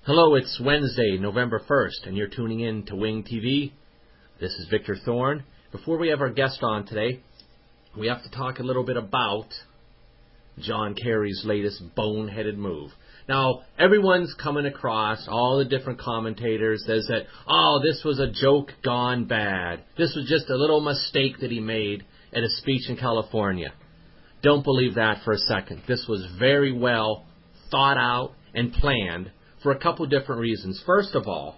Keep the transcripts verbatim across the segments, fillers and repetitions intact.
Hello, it's Wednesday, November first, and you're tuning in to Wing T V. This is Victor Thorne. Before we have our guest on today, we have to talk a little bit about John Kerry's latest boneheaded move. Now, everyone's coming across, all the different commentators says that, oh, this was a joke gone bad. This was just a little mistake that he made at a speech in California. Don't believe that for a second. This was very well thought out and planned for a couple different reasons. First of all,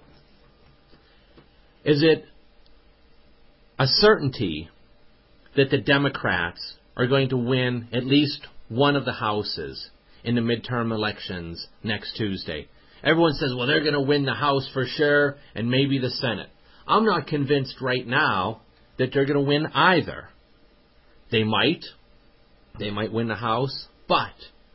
is it a certainty that the Democrats are going to win at least one of the houses in the midterm elections next Tuesday? Everyone says, well, they're going to win the House for sure and maybe the Senate. I'm not convinced right now that they're going to win either. They might. They might win the House. But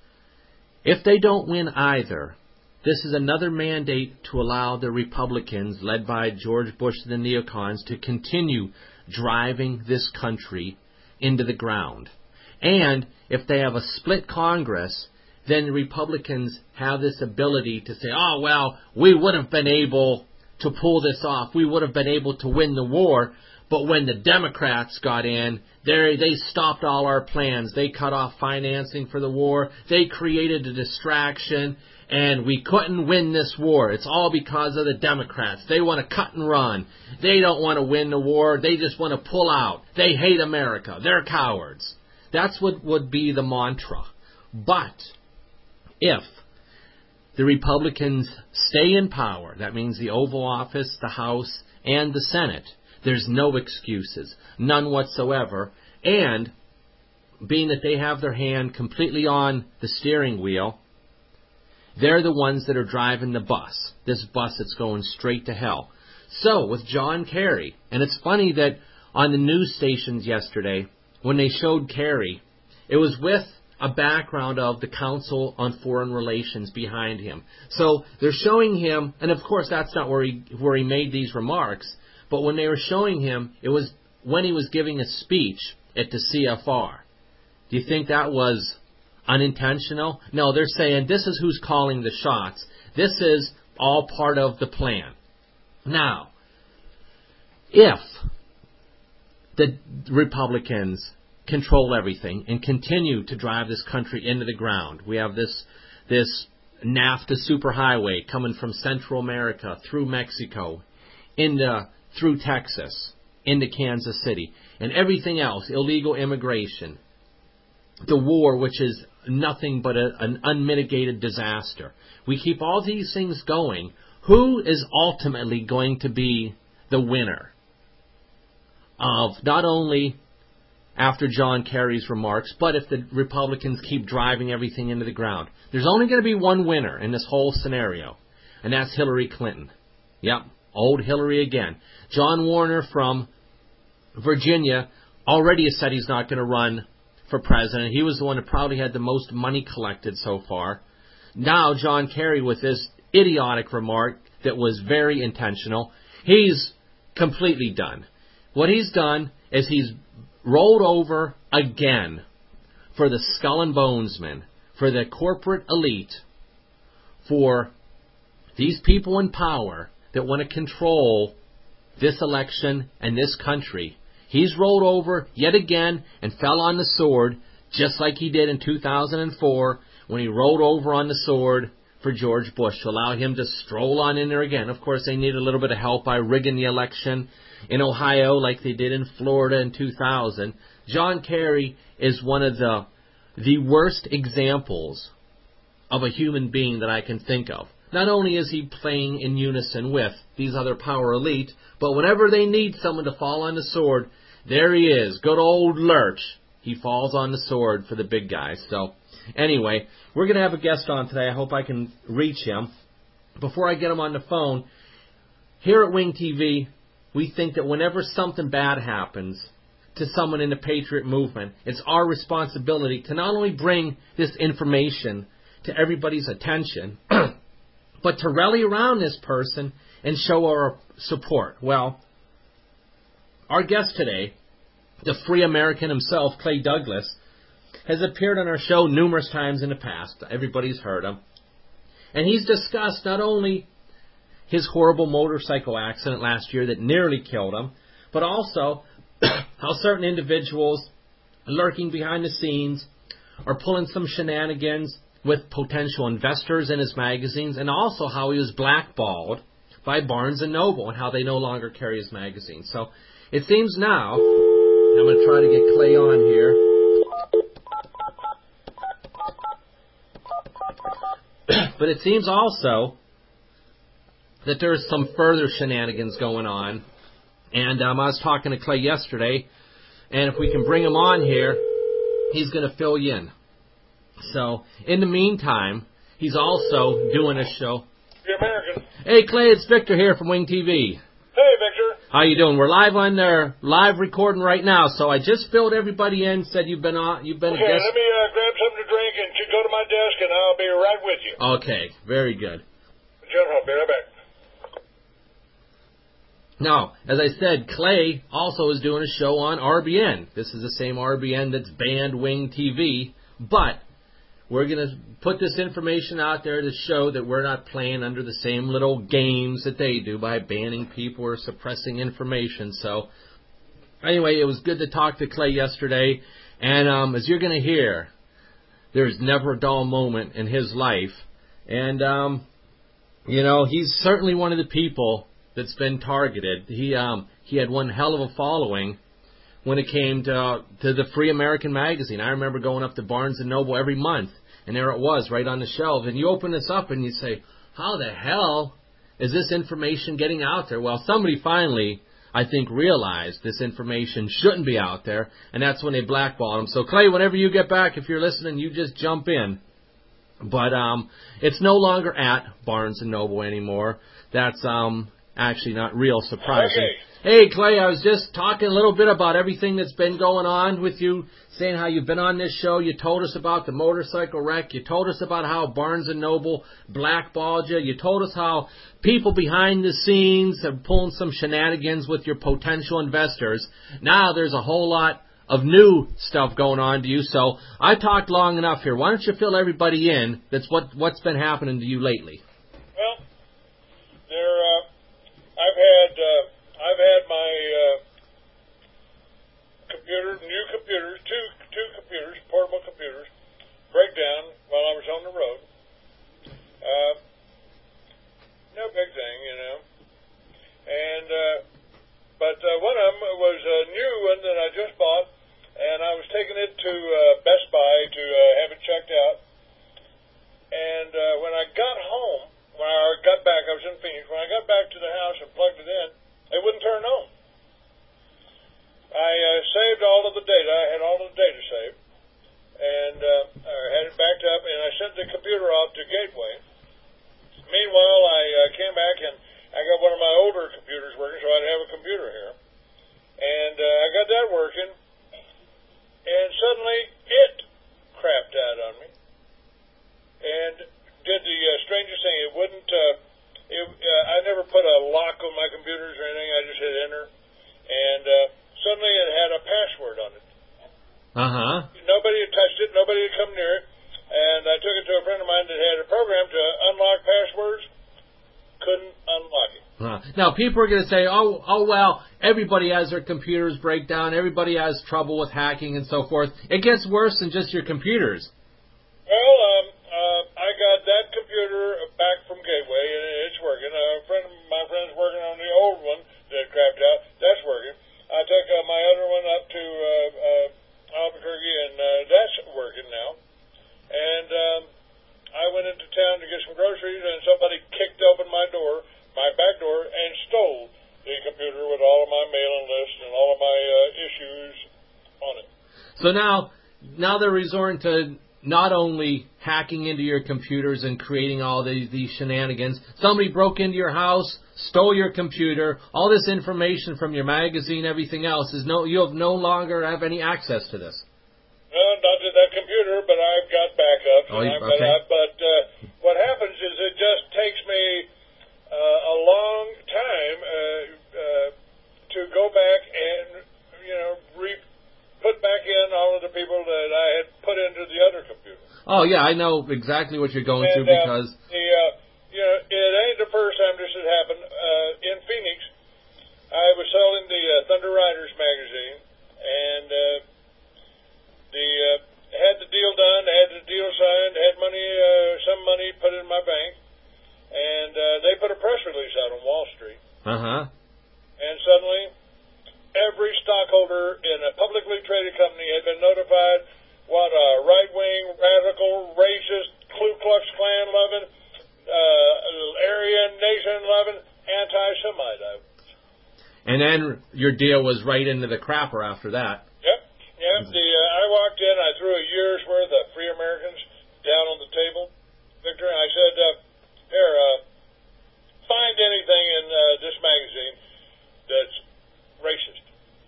if they don't win either, this is another mandate to allow the Republicans, led by George Bush and the neocons, to continue driving this country into the ground. And if they have a split Congress, then the Republicans have this ability to say, oh, well, we would have been able to pull this off. We would have been able to win the war. But when the Democrats got in, they they stopped all our plans. They cut off financing for the war. They created a distraction. And we couldn't win this war. It's all because of the Democrats. They want to cut and run. They don't want to win the war. They just want to pull out. They hate America. They're cowards. That's what would be the mantra. But if the Republicans stay in power, that means the Oval Office, the House, and the Senate, there's no excuses. None whatsoever. And being that they have their hand completely on the steering wheel, they're the ones that are driving the bus, this bus that's going straight to hell. So, with John Kerry, and it's funny that on the news stations yesterday, when they showed Kerry, it was with a background of the Council on Foreign Relations behind him. So, they're showing him, and of course that's not where he, where he made these remarks, but when they were showing him, it was when he was giving a speech at the C F R. Do you think that was unintentional? No, they're saying this is who's calling the shots. This is all part of the plan. Now, if the Republicans control everything and continue to drive this country into the ground, we have this this NAFTA superhighway coming from Central America through Mexico, into through Texas, into Kansas City, and everything else, illegal immigration, the war, which is nothing but a, an unmitigated disaster. We keep all these things going. Who is ultimately going to be the winner of not only after John Kerry's remarks, but if the Republicans keep driving everything into the ground? There's only going to be one winner in this whole scenario, and that's Hillary Clinton. Yep, old Hillary again. John Warner from Virginia already has said he's not going to run for president. He was the one that probably had the most money collected so far. Now John Kerry, with this idiotic remark that was very intentional, he's completely done. What he's done is he's rolled over again for the skull and bonesmen, for the corporate elite, for these people in power that want to control this election and this country. He's rolled over yet again and fell on the sword, just like he did in two thousand four when he rolled over on the sword for George Bush to allow him to stroll on in there again. Of course, they need a little bit of help by rigging the election in Ohio like they did in Florida in two thousand. John Kerry is one of the the worst examples of a human being that I can think of. Not only is he playing in unison with these other power elite, but whenever they need someone to fall on the sword, there he is. Good old Lurch. He falls on the sword for the big guys. So, anyway, we're going to have a guest on today. I hope I can reach him. Before I get him on the phone, here at Wing T V, we think that whenever something bad happens to someone in the Patriot movement, it's our responsibility to not only bring this information to everybody's attention, but to rally around this person and show our support. Well, our guest today, the free American himself, Clay Douglas, has appeared on our show numerous times in the past. Everybody's heard him. And he's discussed not only his horrible motorcycle accident last year that nearly killed him, but also how certain individuals lurking behind the scenes are pulling some shenanigans with potential investors in his magazines, and also how he was blackballed by Barnes and Noble and how they no longer carry his magazine. So it seems now, I'm going to try to get Clay on here. But it seems also that there's some further shenanigans going on. And um, I was talking to Clay yesterday, and if we can bring him on here, he's going to fill you in. So, in the meantime, he's also doing a show. The American. Hey, Clay, it's Victor here from Wing T V. Hey, Victor. How you doing? We're live on there, live recording right now. So I just filled everybody in. Said you've been on. You've been okay, a guest. let me uh, grab something to drink and to go to my desk, and I'll be right with you. Okay, very good. General, I'll be right back. Now, as I said, Clay also is doing a show on R B N. This is the same R B N that's banned Wing T V, but we're going to put this information out there to show that we're not playing under the same little games that they do by banning people or suppressing information. So, anyway, it was good to talk to Clay yesterday, and um, as you're going to hear, there's never a dull moment in his life, and, um, you know, he's certainly one of the people that's been targeted. He um he had one hell of a following when it came to uh, to the Free American magazine. I remember going up to Barnes and Noble every month, and there it was right on the shelf. And you open this up and you say, how the hell is this information getting out there? Well, somebody finally, I think, realized this information shouldn't be out there, and that's when they blackballed him. So, Clay, whenever you get back, if you're listening, you just jump in. But um, it's no longer at Barnes and Noble anymore. That's um. Actually, not real surprising. Okay. Hey, Clay, I was just talking a little bit about everything that's been going on with you, saying how you've been on this show. You told us about the motorcycle wreck. You told us about how Barnes and Noble blackballed you. You told us how people behind the scenes are pulling some shenanigans with your potential investors. Now there's a whole lot of new stuff going on to you. So I talked long enough here. Why don't you fill everybody in? That's what, what's been happening to you lately. Well, there, uh, I've had uh, I've had my uh, computer, new computers, two two computers, portable computers, break down while I was on the road. Uh, no big thing, you know. And uh, but uh, one of them was a new one that I just bought, and I was taking it to uh, Best Buy to uh, have it checked out. And uh, when I got home. When I got back, I was in Phoenix. When I got back to the house and plugged it in, it wouldn't turn on. I uh, saved all of the data. I had all of the data saved. And uh, I had it backed up, and I sent the computer off to Gateway. Meanwhile, I uh, came back, and I got one of my older computers working, so I'd have a computer here. And uh, I got that working, and suddenly it crapped out on me. And did the uh, strangest thing. It wouldn't, uh, it, uh, I never put a lock on my computers or anything. I just hit enter. And uh, suddenly it had a password on it. Uh-huh. Nobody had touched it. Nobody had come near it. And I took it to a friend of mine that had a program to unlock passwords. Couldn't unlock it. Huh. Now, people are going to say, oh, oh, well, everybody has their computers break down. Everybody has trouble with hacking and so forth. It gets worse than just your computers. Well, um, uh, I got that computer back from Gateway, and it's working. A friend of my friend's working on the old one that crapped out. That's working. I took uh, my other one up to uh, uh, Albuquerque, and uh, that's working now. And um, I went into town to get some groceries, and somebody kicked open my door, my back door, and stole the computer with all of my mailing lists and all of my uh, issues on it. So now, now they're resorting to not only hacking into your computers and creating all these, these shenanigans. Somebody broke into your house, stole your computer, all this information from your magazine, everything else is no. You have no longer have any access to this. No, not to that computer, but I've got backup. Oh, you, but okay. I, but uh, what happens is it just takes me uh, a long time uh, uh, to go back and you know re. put back in all of the people that I had put into the other computer. Oh, yeah, I know exactly what you're going and, through because... Uh, the, uh, they put a press release out on Wall Street. Uh-huh. And suddenly, every stockholder in a publicly traded company had been notified what a right-wing, radical, racist, Ku Klux Klan loving, uh, Aryan Nation loving, anti-Semite I was. And then your deal was right into the crapper after that. Yep, yep. The, uh, I walked in, I threw a year's worth of Free Americans down on the table, Victor, and I said, uh, here, uh, find anything in uh, this magazine that's racist.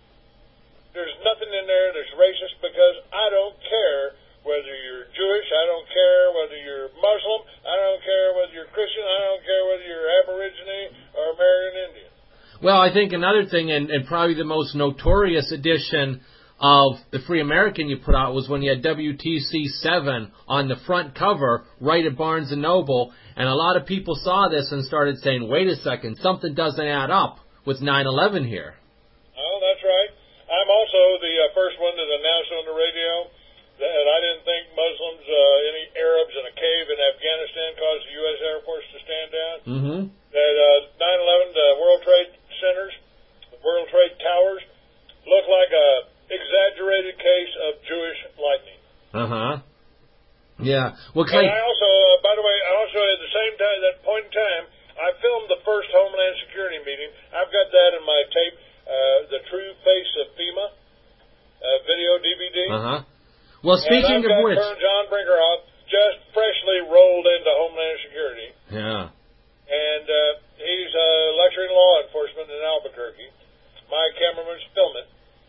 There's nothing in there that's racist because I don't care whether you're Jewish, I don't care whether you're Muslim, I don't care whether you're Christian, I don't care whether you're Aborigine or American Indian. Well, I think another thing, and, and probably the most notorious edition of the Free American you put out was when you had W T C seven on the front cover right at Barnes and Noble, and a lot of people saw this and started saying, wait a second, something doesn't add up with nine eleven here. Oh, that's right. I'm also the uh, first one that announced on the radio that I didn't think Muslims, uh, any Arabs in a cave in Afghanistan caused the U S Air Force to stand down. Mm-hmm. That uh, nine eleven, the World Trade Centers, the World Trade Towers, look like a exaggerated case of Jewish lightning. Uh-huh. Yeah. Well, Clay, and I also, uh, by the way, I also at the same time, that point in time, I filmed the first Homeland Security meeting. I've got that in my tape, uh, The True Face of FEMA, uh, video D V D. Uh-huh. Well, speaking and I've of got which... Colonel John Brinkerhoff just freshly rolled into Homeland Security. Yeah. And uh, he's uh, lecturing law enforcement in Albuquerque. My cameraman's filming.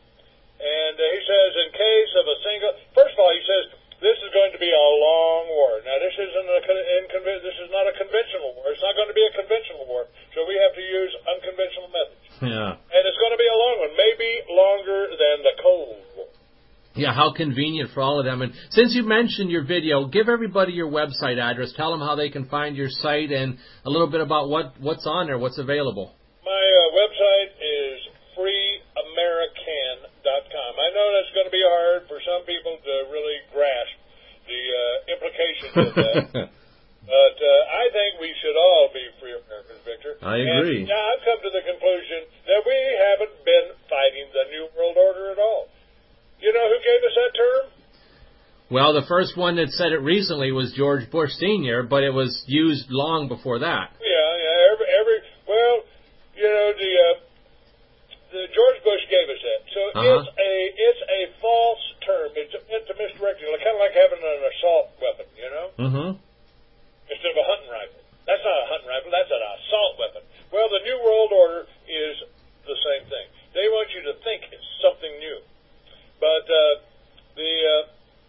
And uh, he says, in case of a single... First of all, he says, this is going to be a long war. Now, this isn't a, in, this is not a conventional war. It's not going to be a conventional war. So we have to use unconventional methods. Yeah. And it's going to be a long one, maybe longer than the Cold War. Yeah, how convenient for all of them. And since you mentioned your video, give everybody your website address. Tell them how they can find your site and a little bit about what, what's on there, what's available. My uh, website is free american dot com. I know that's going to be hard for some people to really grasp the uh, implications of that. But uh, I think we should all be free Americans, Victor. I agree. And now I've come to the conclusion that we haven't been fighting the New World Order at all. You know who gave us that term? Well, the first one that said it recently was George Bush Senior, but it was used long before that. Yeah, yeah. Every, every well, you know, the uh, the George Bush gave us that. So uh-huh. it's a it's a false term. It's meant to misdirect you, kind of like having an assault weapon, you know, mm-hmm. instead of a hunting rifle. That's not a hunting rifle. That's an assault weapon. Well, the New World Order is the same thing. They want you to think it's something new. But uh, the uh,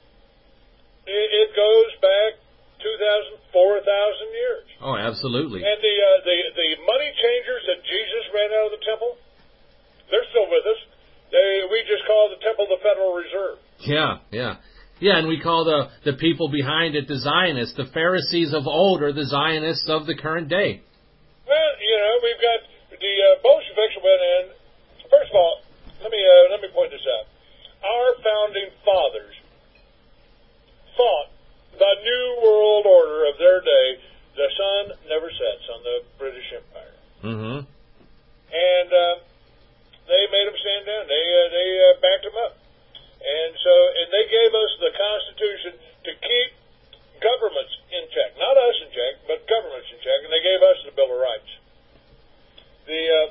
it, it goes back two thousand, four thousand years. Oh, absolutely. And the uh, the the money changers that Jesus ran out of the temple, they're still with us. They we just call the temple the Federal Reserve. Yeah, yeah, yeah. And we call the the people behind it the Zionists. The Pharisees of old are the Zionists of the current day. Well, you know, we've got the uh, Bolsheviks went in. First of all, let me uh, let me point this out. Our founding fathers thought the New World Order of their day, the sun never sets on the British Empire. Mm-hmm. And uh, they made them stand down. They uh, they uh, backed them up. And so, and they gave us the Constitution to keep governments in check. Not us in check, but governments in check. And they gave us the Bill of Rights. The uh,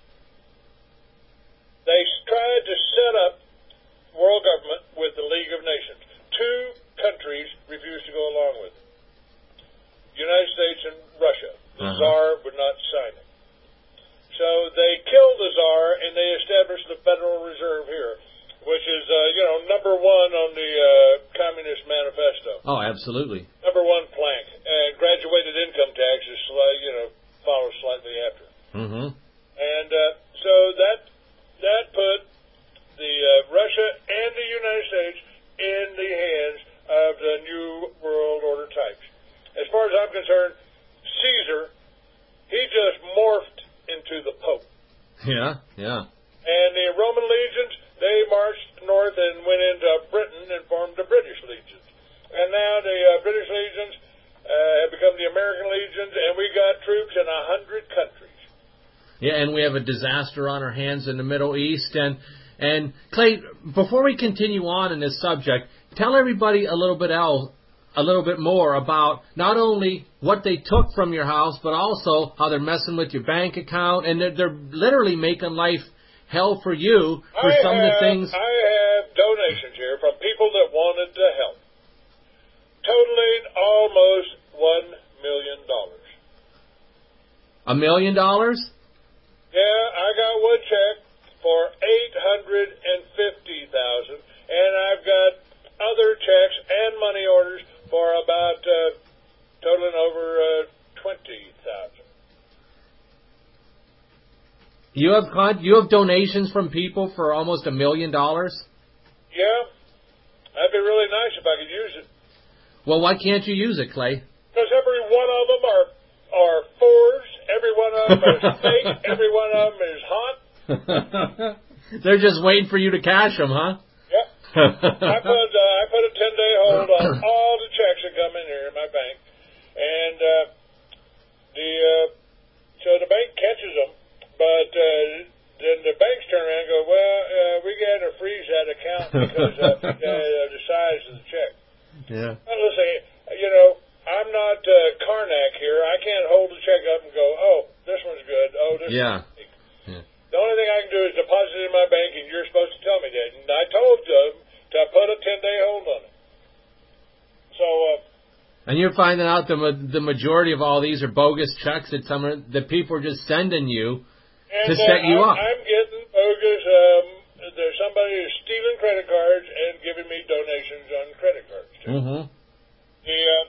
they tried to set up world government with the League of Nations. Two countries refused to go along with it. The United States and Russia. The uh-huh. Tsar would not sign it. So they killed the Tsar and they established the Federal Reserve here, which is, uh, you know, number one on the uh, Communist Manifesto. Oh, absolutely. Number one plank. And graduated income tax is, you know, follows slightly after. Mm-hmm. And uh, so that that put the uh, Russia and the United States in the hands of the New World Order types. As far as I'm concerned, Caesar, he just morphed into the Pope. Yeah, yeah. And the Roman legions, they marched north and went into Britain and formed the British legions. And now the uh, British legions uh, have become the American legions, and we got troops in a Yeah, and we have a disaster on our hands in the Middle East. And, and Clay, before we continue on in this subject, tell everybody a little bit else, a little bit more about not only what they took from your house, but also how they're messing with your bank account, and they're, they're literally making life hell for you for I some have, of the things. I have donations here from people that wanted to help, totaling almost one million dollars. A million dollars? Yeah, I got one check for eight hundred and fifty thousand, and I've got other checks and money orders for about uh, totaling over uh, twenty thousand. You have con- you have donations from people for almost a million dollars? Yeah, that'd be really nice if I could use it. Well, why can't you use it, Clay? Because every one of them are are fours, every one of them is fake, every one of them is hot. They're just waiting for you to cash them, huh? Yep. I put uh, I put a ten day hold on all the checks that come in here in my bank, and uh, the uh, so the bank catches them, but uh, then the banks turn around and go, well, uh, we got to freeze that account because of uh, the size of the check. Yeah. Well, listen, you know, I'm not uh, Karnak here. I can't hold the check up and go, oh, this one's good. Oh, this Yeah. one's weak. Yeah. The only thing I can do is deposit it in my bank, and you're supposed to tell me that. And I told them to put a ten day hold on it. So, uh, And you're finding out the ma- the majority of all these are bogus checks that some are, that people are just sending you and, to set uh, you I'm, up. I'm getting bogus. Um, there's somebody who's stealing credit cards and giving me donations on credit cards too. Mm-hmm. The uh,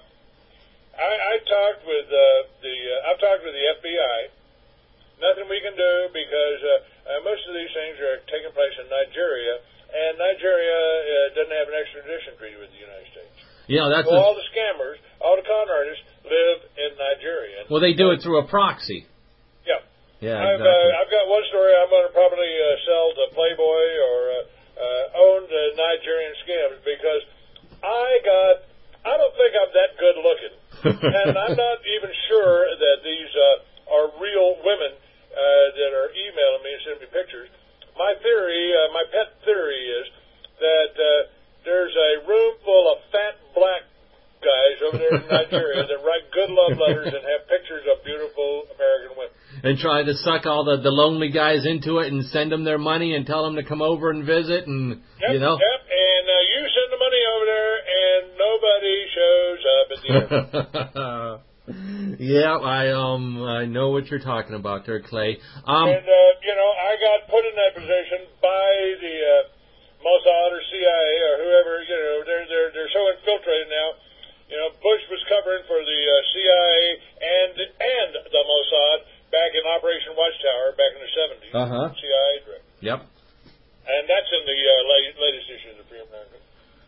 I, I talked with uh, the uh, I've talked with the F B I. Nothing we can do because uh, uh, most of these things are taking place in Nigeria, and Nigeria uh, doesn't have an extradition treaty with the United States. You know, that's So a, all the scammers, all the con artists live in Nigeria. well, they do it through a proxy. Yeah. Yeah, I've, exactly. uh, I've got one story I'm going to probably uh, sell to Playboy or uh, uh, own the Nigerian scams because I got, I don't think I'm that good looking. And I'm not even sure that these uh, are real women uh, that are emailing me and sending me pictures. My theory, uh, my pet theory is that uh, there's a room full of fat black guys over there in Nigeria that write good love letters and have pictures of beautiful American women. And try to suck all the, the lonely guys into it and send them their money and tell them to come over and visit and, Yep, you know. Yep, and uh, you send the money over there and nobody shows up at the end. Yeah, I um I know what you're talking about there, Clay. Um, and, uh, you know, I got put in that position by the uh, Mossad or C I A or whoever, you know, they're, they're, they're so infiltrated now. You know, Bush was covering for the uh, C I A and and the Mossad back in Operation Watchtower back in the seventies. Uh-huh. C I A director. Yep. And that's in the uh, latest, latest issue of the Free American.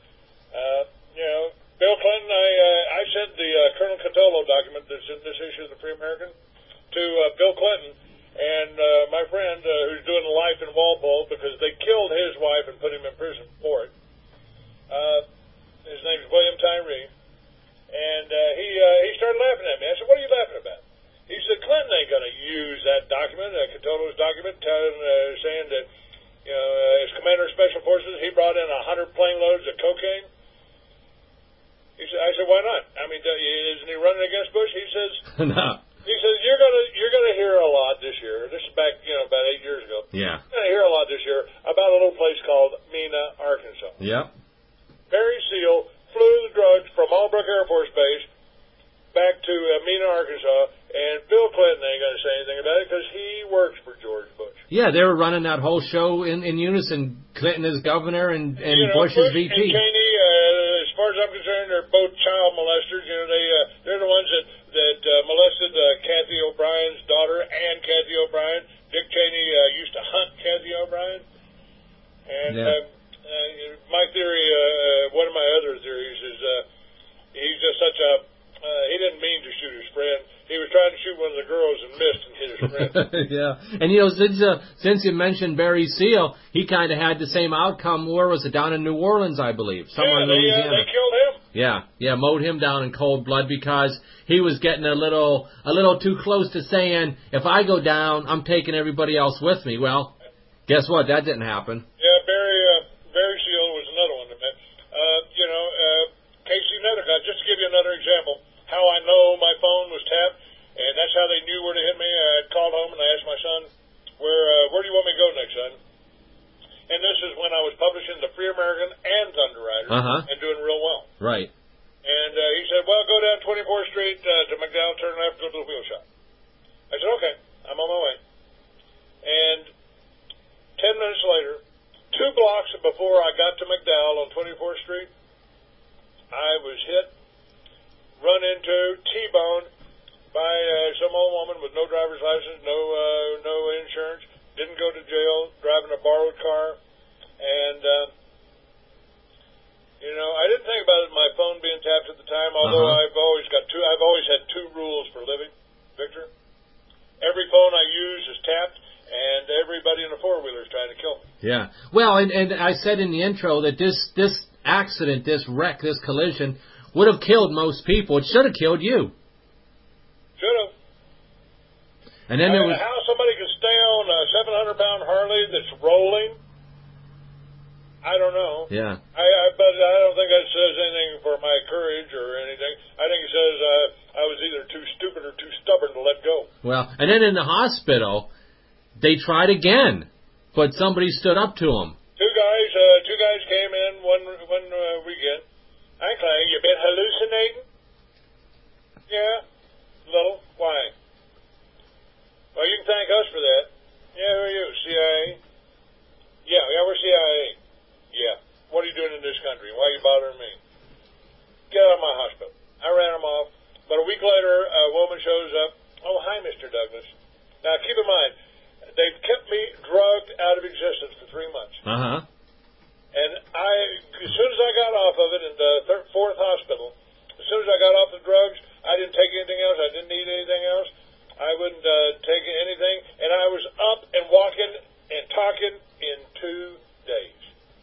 Uh, you know, Bill Clinton, I uh, I sent the uh, Colonel Catolo document that's in this issue of the Free American to uh, Bill Clinton and uh, my friend uh, who's doing life in Walpole because they killed his wife and put him in prison for it. Uh, his name's William Tyree. And uh, he uh, he started laughing at me. I said, what are you laughing about? He said, Clinton ain't going to use that document, uh, Catolo's document, telling, uh, saying that, you know, uh, as commander of special forces, he brought in a hundred plane loads of cocaine. He said, I said, why not? I mean, isn't he running against Bush? He says, No. he says, you're gonna you're gonna hear a lot this year. This is back, you know, about eight years ago. Yeah. You're gonna hear a lot this year about a little place called Mena, Arkansas. Yep. Barry Seal flew the drugs from Albrook Air Force Base back to uh, Mena, Arkansas, and Bill Clinton ain't going to say anything about it because he works for George Bush. Yeah, they were running that whole show in, in unison. Clinton as governor and, and you know, Bush as Bush V P. and Cheney, uh, as far as I'm concerned, they're both child molesters. You know, they uh, they're the ones that that uh, molested uh, Kathy O'Brien's daughter and Kathy O'Brien. Dick Cheney uh, used to hunt Kathy O'Brien, and. Yeah. Uh, Uh, my theory, uh, one of my other theories is uh, he's just such a, uh, he didn't mean to shoot his friend. He was trying to shoot one of the girls and missed and hit his friend. Yeah. And, you know, since, uh, since you mentioned Barry Seal, he kind of had the same outcome. Where was it? Down in New Orleans, I believe. Somewhere yeah, in they, Louisiana. uh, they killed him. Yeah, yeah, mowed him down in cold blood because he was getting a little a little too close to saying, if I go down, I'm taking everybody else with me. Well, guess what? That didn't happen. Yeah, Barry uh, Barry Seal was another one that met. Uh, you know, uh, Casey Netticott, just to give you another example, how I know my phone was tapped, and that's how they knew where to hit me. I called home and I asked my son, where uh, where do you want me to go next, son? And this is when I was publishing the Free American and Thunder Rider Uh-huh. and doing real well. Right. And uh, he said, well, go down twenty-fourth Street uh, to McDowell, turn left, go to the wheel shop. I said, okay, I'm on my way. And ten minutes later, two blocks before I got to McDowell on twenty-fourth Street, I was hit, run into, T-boned by uh, some old woman with no driver's license, no uh, no insurance, didn't go to jail, driving a borrowed car, and uh, you know, I didn't think about it, my phone being tapped at the time. Although Uh-huh. I've always got two, I've always had two rules for living, Victor. Every phone I use is tapped, and everybody in a four wheeler is trying to kill me. Yeah. Well, and, and I said in the intro that this this accident, this wreck, this collision would have killed most people. It should have killed you. Should have. And then I there mean, was. how somebody can stay on a seven hundred pound Harley that's rolling, I don't know. Yeah. I, I but I don't think that says anything for my courage or anything. I think it says uh, I was either too stupid or too stubborn to let go. Well, and then in the hospital, they tried again, but somebody stood up to them. Two guys, uh, two guys came in one one uh, weekend. Hi, Clay, you been hallucinating? Yeah, little. Why? Well, you can thank us for that. Yeah, who are you? C I A? Yeah, yeah, we're C I A. Yeah. What are you doing in this country? Why are you bothering me? Get out of my hospital. I ran them off. But a week later, a woman shows up. Oh, hi, Mister Douglas. Now, keep in mind, they've kept me drugged out of existence for three months. Uh-huh. And I, as soon as I got off of it in the third, fourth hospital, as soon as I got off the drugs, I didn't take anything else. I didn't eat anything else. I wouldn't uh, take anything. And I was up and walking and talking in two days.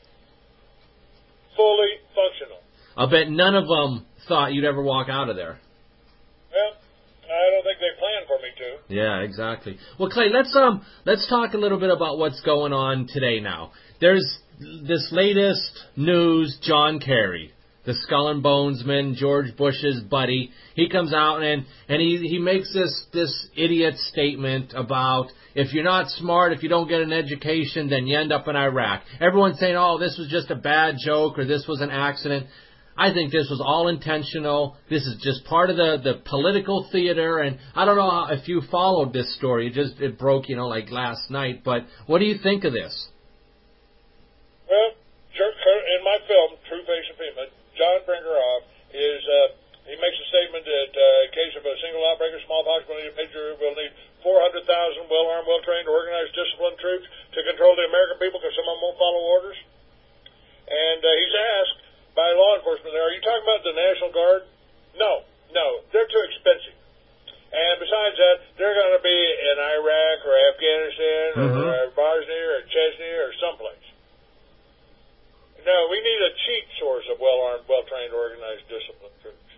Fully functional. I bet none of them thought you'd ever walk out of there. Well, I don't think they planned for me to. Yeah, exactly. Well, Clay, let's um let's talk a little bit about what's going on today now. There's this latest news, John Kerry, the Skull and Bonesman, George Bush's buddy. He comes out and, and he, he makes this, this idiot statement about if you're not smart, if you don't get an education, then you end up in Iraq. Everyone's saying, oh, this was just a bad joke or this was an accident. I think this was all intentional. This is just part of the, the political theater, and I don't know how, if you followed this story. It just it broke, you know, like last night. But what do you think of this? Well, in my film, True Face of FEMA, John Brinkerhoff is, uh, he makes a statement that uh, in case of a single outbreak of smallpox, we'll need, major, we'll need four hundred thousand well-armed, well-trained, organized, disciplined troops to control the American people because some of them won't follow orders. And uh, he's asked by law enforcement there, are you talking about the National Guard? No, no, they're too expensive. And besides that, they're going to be in Iraq or Afghanistan Mm-hmm. or uh, Bosnia or Chechnya or someplace. No, we need a cheap source of well-armed, well-trained, organized, disciplined troops.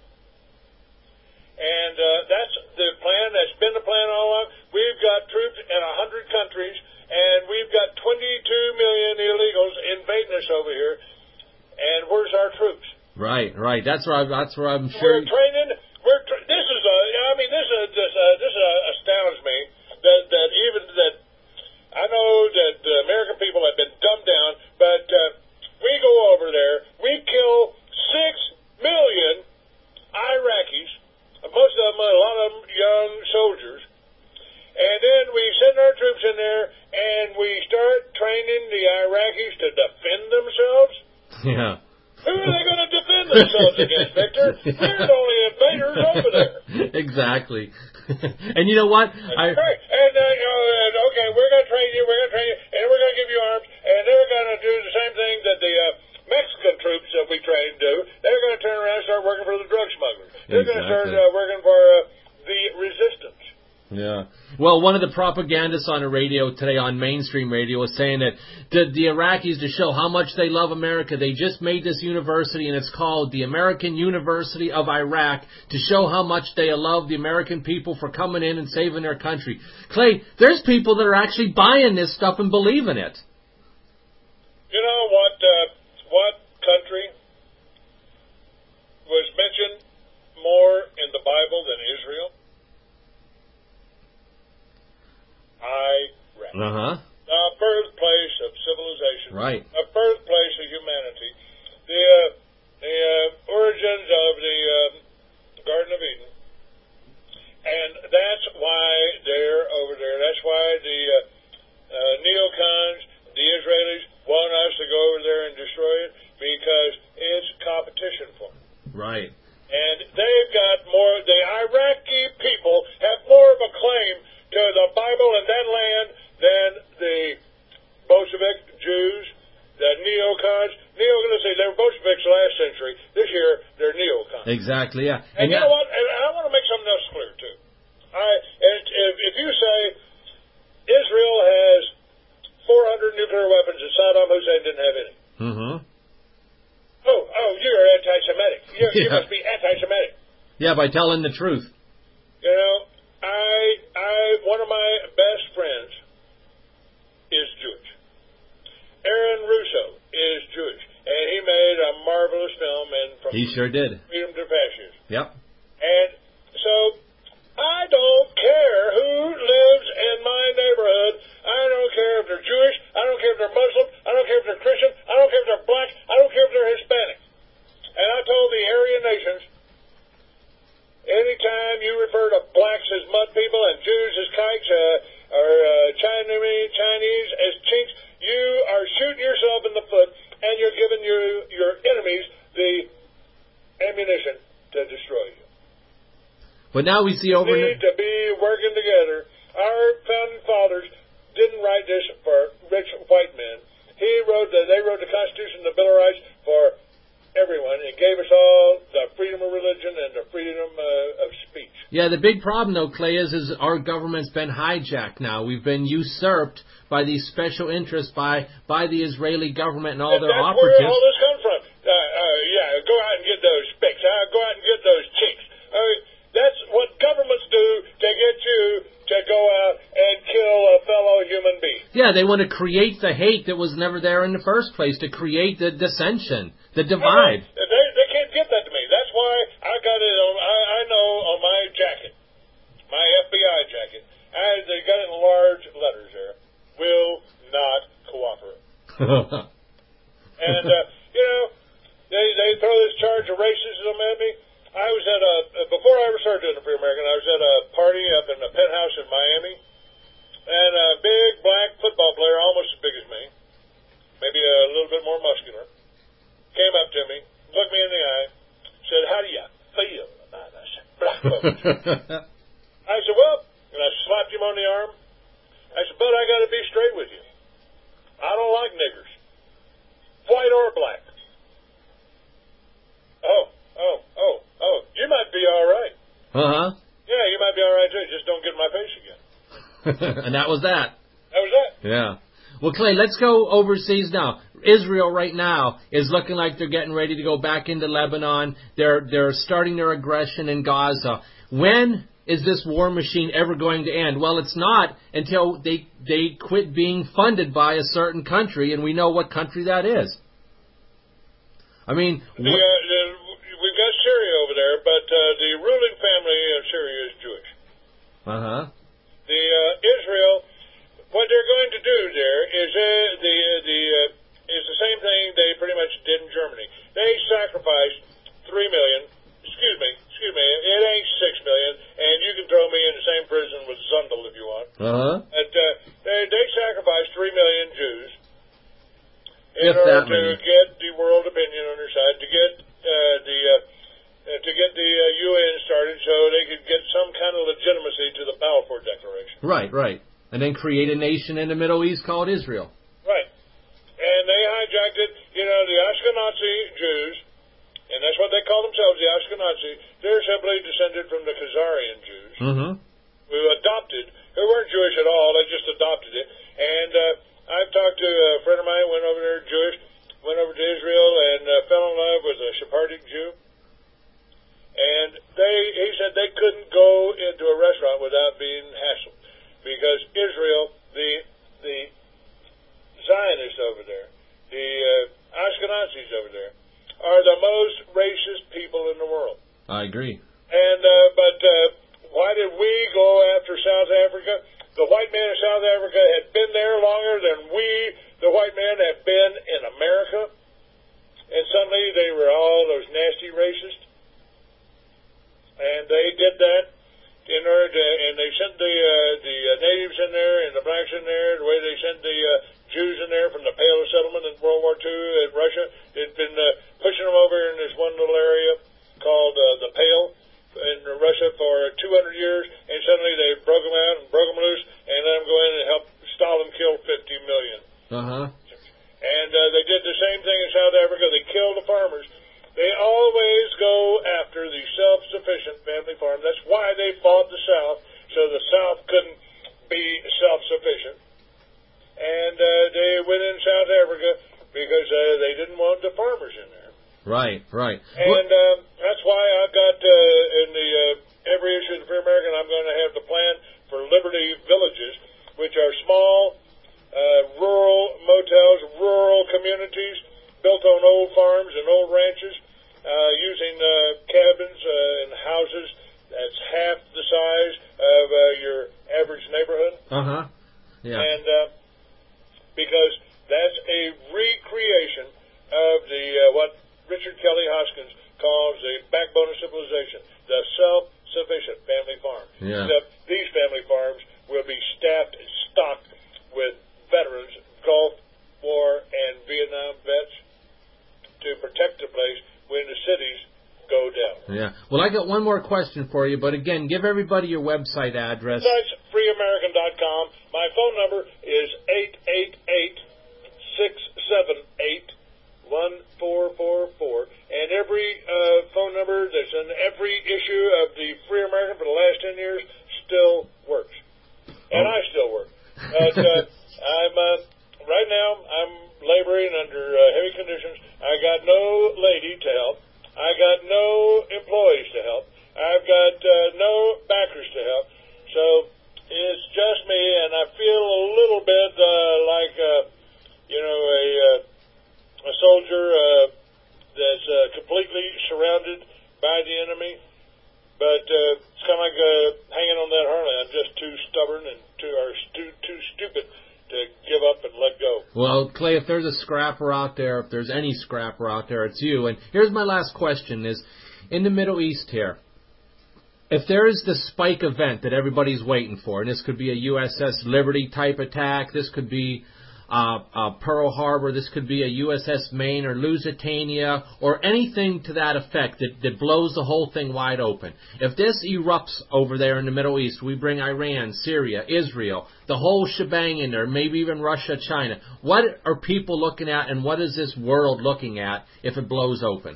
And uh, that's the plan. That's been the plan all along. We've got troops in one hundred countries, and we've got twenty-two million illegals invading us over here. And where's our troops? Right, right. That's where I, that's where I'm sure. We're training. We're tra- this is a. I mean, this is this, uh, this uh, astounds me that that even that I know that the American people have been dumbed down, but uh, we go over there, we kill six million Iraqis, most of them, a lot of them young soldiers, and then we send our troops in there and we start training the Iraqis to defend themselves. Yeah. Who are they going to defend themselves against, Victor? We're the only invaders over there. Exactly. And you know what? I, right. And, uh, you know, and, okay, we're going to train you, we're going to train you, and we're going to give you arms, and they're going to do the same thing that the uh, Mexican troops that we train do. They're going to turn around and start working for the drug smugglers. They're Exactly. going to start uh, working for uh, the resistance. Yeah. Well, one of the propagandists on the radio today, on mainstream radio, was saying that the, the Iraqis, to show how much they love America, they just made this university, and it's called the American University of Iraq, to show how much they love the American people for coming in and saving their country. Clay, there's people that are actually buying this stuff and believing it. You know what? Uh, what country was mentioned more in the Bible than Israel? Iraq. Uh-huh. The birthplace of civilization. Right. A birthplace of humanity. The, uh, the uh, origins of the uh, Garden of Eden. And that's why they're over there. That's why the uh, uh, neocons, the Israelis, want us to go over there and destroy it, because it's competition for them. Right. And they've got more, the Iraqi people have more of a claim to the Bible and that land than the Bolshevik Jews, the neocons. Neo, let's say they were Bolsheviks last century. This year, they're neocons. Exactly, yeah. And, And you yeah. know what? And I want to make something else clear, too. I, and if, if you say Israel has four hundred nuclear weapons and Saddam Hussein didn't have any. Mm-hmm. Oh, oh, you're anti-Semitic. You're, Yeah. You must be anti-Semitic. Yeah, by telling the truth. You know, I, I, one of my best friends is Jewish. Aaron Russo is Jewish, and he made a marvelous film, and from He sure did. Freedom to Fascism. Yep. And so, I don't care who lives in my neighborhood. I don't care if they're Jewish. I don't care if they're Muslim. I don't care if they're Christian. I don't care if they're black. I don't care if they're Hispanic. And I told the Aryan nations, anytime you refer to blacks as mud people and Jews as kikes, uh, or uh, Chinese, Chinese as chinks, you are shooting yourself in the foot, and you're giving your, your enemies the ammunition to destroy you. But now we see over... We need to be working together. Our founding fathers didn't write this for rich white men. He wrote the, they wrote the Constitution, the Bill of Rights for everyone. It gave us all the freedom of religion and the freedom uh, of speech. Yeah, the big problem, though, Clay, is, is our government's been hijacked now. We've been usurped by these special interests, by by the Israeli government and all And their that's operatives. where all this comes from. Uh, uh, yeah, go out and get those spics. Uh, go out and get those chicks. Uh, that's what governments do to get you to go out and kill a fellow human being. Yeah, they want to create the hate that was never there in the first place, to create the dissension, the divide. Uh, they, they can't get that to me. That's why I got it on, I, I know on my jacket, my F B I jacket, I, they got it in large letters there, will not cooperate. And, uh, you know, they, they throw this charge of racism at me. I was at a, before I ever started doing the Free American, I was at a party up in a penthouse in Miami, and a big black football player, almost as big as me, maybe a little bit more muscular, came up to me, looked me in the eye, said, "How do you feel about us black folks?" I said, "Well," and I slapped him on the arm. I said, "But I got to be straight with you. I don't like niggers, white or black." Oh, oh, oh, oh, you might be all right. Uh-huh. Yeah, you might be all right too. Just don't get in my face again. And that was that. That was that. Yeah. Well, Clay, let's go overseas now. Israel right now is looking like they're getting ready to go back into Lebanon. They're they're starting their aggression in Gaza. When is this war machine ever going to end? Well, it's not until they they quit being funded by a certain country, and we know what country that is. I mean, the, uh, the, we've got Syria over there, but uh, the ruling family of Syria is Jewish. uh huh. The uh, Israel, what they're going to do there is uh, the the uh, is the same thing they pretty much did in Germany. They sacrificed three million. Excuse me, excuse me. It ain't six million, and you can throw me in the same prison with Zundel if you want. Uh huh. But uh, they, they sacrificed three million Jews in If order that to many. get the world opinion on their side, to get uh, the uh, uh, to get the uh, U N started, so they could get some kind of legitimacy to the Balfour Declaration. Right, right. And then create a nation in the Middle East called Israel. Right. And they hijacked it. You know, the Ashkenazi Jews, and that's what they call themselves, the Ashkenazi, they're simply descended from the Khazarian Jews, Mm-hmm. who adopted South Africa. The white man in South Africa had been there longer than we, the white man, had been in America. And suddenly they were all those nasty racists. And they did that in order to, and they sent the uh, the uh, natives in there and the blacks in there, the way they sent the uh, Jews in there from the Pale of Settlement in World War Two in Russia. They'd been uh, pushing them over in this one little area called uh, the Pale in Russia for two hundred years, and suddenly they broke them out and broke them loose and let them go in and help Stalin kill fifty million. Uh-huh. And uh, they did the same thing in South Africa. They killed the farmers. They always go after the self-sufficient family farm. That's why they fought the South, so the South couldn't be self-sufficient. And uh, they went in South Africa because uh, they didn't want the farmers in there. Right, right. And um, that's why I've got uh, in the uh, every issue of the Free American, I'm going to have the plan for Liberty Villages, which are small, uh, rural motels, rural communities built on old farms and old ranches, uh, using uh, cabins uh, and houses that's half the size of uh, your average neighborhood. Uh-huh. Yeah. And uh, because that's a recreation of the uh, what Richard Kelly Hoskins calls the backbone of civilization, the self-sufficient family farm. Yeah. Except these family farms will be staffed and stocked with veterans, Gulf War and Vietnam vets, to protect the place when the cities go down. Yeah. Well, I got one more question for you, but again, give everybody your website address. That's free american dot com. My phone number is eight eight eight, six seven eight, one four four four. And every uh, phone number that's in every issue of the Free American for the last ten years still works. And Oh. I still work. But uh, I'm uh, right now I'm laboring under uh, heavy conditions. I got no lady to help. I got no employees to help. I've got uh, no backers to help. So it's just me, and I feel a little bit uh, like uh, you know a uh, a soldier uh, that's uh, completely surrounded by the enemy. But uh, it's kind of like uh, hanging on that Harley. I'm just too stubborn and too or too too stupid to give up and let go. Well, Clay, if there's a scrapper out there, if there's any scrapper out there, it's you. And here's my last question is, in the Middle East here, if there is the spike event that everybody's waiting for, and this could be a U S S Liberty type attack, this could be uh, uh, Pearl Harbor, this could be a U S S Maine or Lusitania, or anything to that effect that, that blows the whole thing wide open. If this erupts over there in the Middle East, we bring Iran, Syria, Israel, the whole shebang in there, maybe even Russia, China. What are people looking at, and what is this world looking at if it blows open?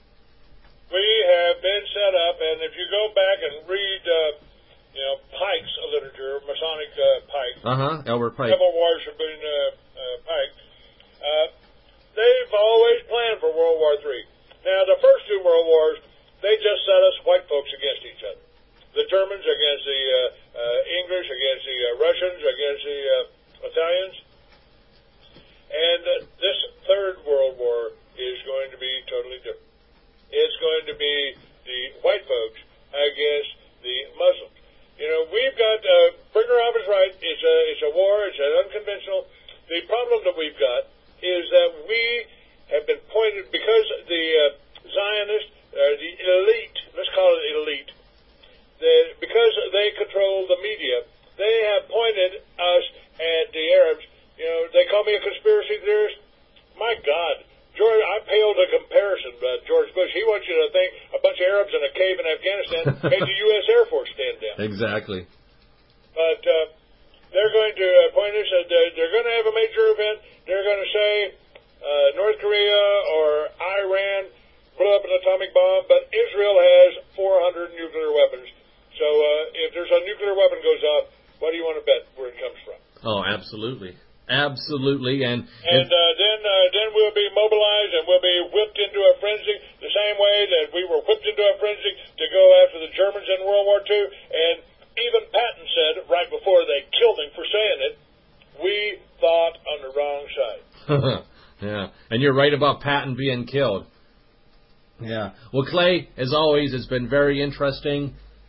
We have been set up, and if you go back and read, uh, you know, Pike's literature, Masonic uh, Pike, Uh-huh, Albert Pike. Civil War Shabun uh, uh, Pike, uh, they've always planned for World War Three. Now, the first two World Wars, they just set us white folks against each other. The Germans against the uh, uh, English, against the uh, Russians, against the uh, Italians. And uh, this third World War is going to be totally different. It's going to be the white folks against the Muslims. You know, we've got, uh, Brigham Young is right, it's a, it's a war, it's an unconventional. The problem that we've got is that we have been pointed, because the uh, Zionists, uh, the elite, let's call it elite, the, because they control the media, they have pointed us at the Arabs. You know, they call me a conspiracy theorist. My God. George, I paled a comparison, uh, George Bush. He wants you to think a bunch of Arabs in a cave in Afghanistan made the U S Air Force stand down. Exactly. But uh, they're going to uh, point us at, uh, they're going to have a major event. They're going to say uh, North Korea or Iran blew up an atomic bomb, but Israel has four hundred nuclear weapons. So uh, if there's a nuclear weapon goes off, what do you want to bet where it comes from? Oh, absolutely. Absolutely. And, And uh, then uh, then we'll be mobilized and we'll be whipped into a frenzy the same way that we were whipped into a frenzy to go after the Germans in World War Two. And even Patton said right before they killed him for saying it, we fought on the wrong side. Yeah. And you're right about Patton being killed. Yeah. Well, Clay, as always, it's been very interesting.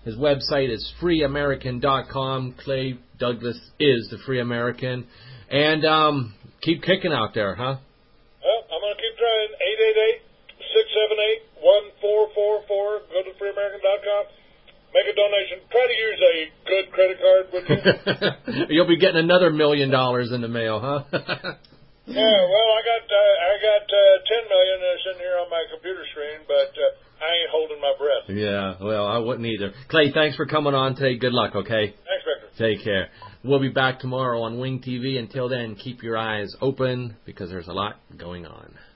His website is free american dot com. Clay Douglas is the Free American. And um, keep kicking out there, huh? Well, I'm going to keep trying. eight eight eight, six seven eight, one four four four. Go to free american dot com. Make a donation. Try to use a good credit card, would you? You'll be getting another million dollars in the mail, huh? Yeah, well, I got uh, I got uh, ten million uh, sitting here on my computer screen, but uh, I ain't holding my breath. Yeah, well, I wouldn't either. Clay, thanks for coming on today. Good luck, okay? Thanks, Victor. Take care. We'll be back tomorrow on Wing T V. Until then, keep your eyes open because there's a lot going on.